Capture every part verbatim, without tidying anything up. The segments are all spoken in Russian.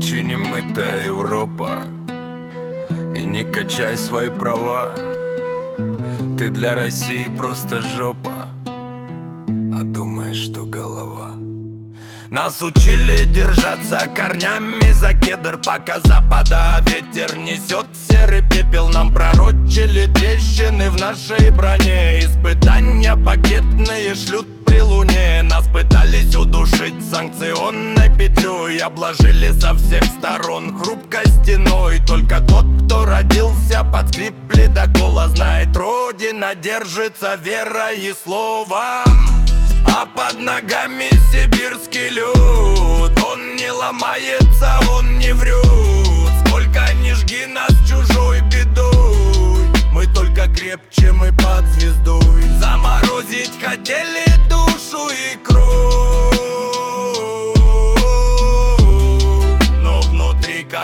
ночи немытая Европа. И не качай свои права, ты для России просто жопа, а думаешь, что голова. Нас учили держаться корнями за кедр, пока запада ветер несет серый пепел. Нам пророчили трещины в нашей броне, испытания пакетные шлют при луне. Нас пытались удушить санкционной петлей, обложили со всех сторон хрупкой стеной. Только тот, кто родился под скрип ледокола, знает, Родина держится верой и словом. А под ногами сибирский лед, он не ломается, он не врет. Сколько ни жги нас чужой бедой, мы только крепче, мы под звездой. Заморозить хотели душу и кровь, но внутри как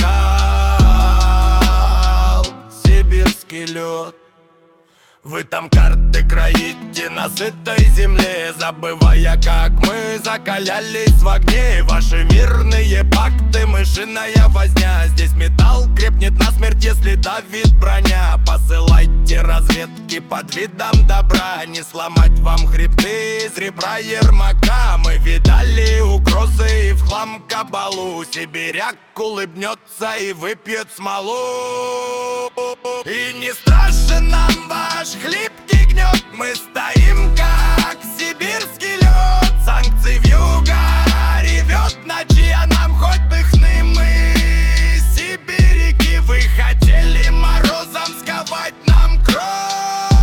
Байкал, сибирский лед. Вы там карты краите на сытой земле, забывая, как мы закалялись в огне. Ваши мирные пакты, мышиная возня. Здесь металл крепнет насмерть, если давит броня. Посылайте разведки под видом добра, не сломать вам хребты из ребра Ермака. Мы видали угрозы и в хлам кабалу. Сибиряк улыбнется и выпьет смолу. И не страшен нам ваш хлипкий гнет, мы стоим как сибирский лед. Санкций вьюга ревет ночи, а нам хоть бы хны. Мы сибиряки, вы хотели морозом сковать нам кровь,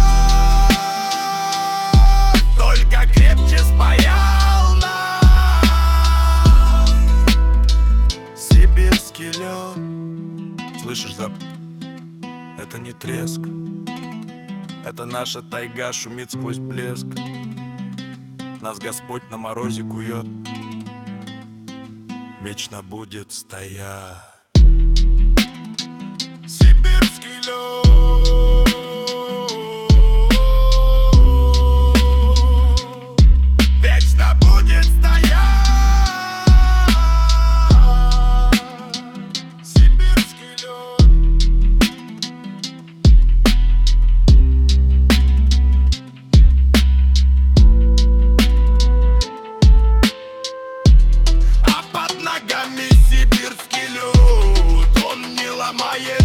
только крепче спаял нас сибирский лед. Слышишь запах? Это не треск, это наша тайга шумит сквозь блеск. Нас Господь на морозе кует, вечно будет стоять сибирский лед. Вечно будет стоять сибирский лед. Сибирский лед, он не ломает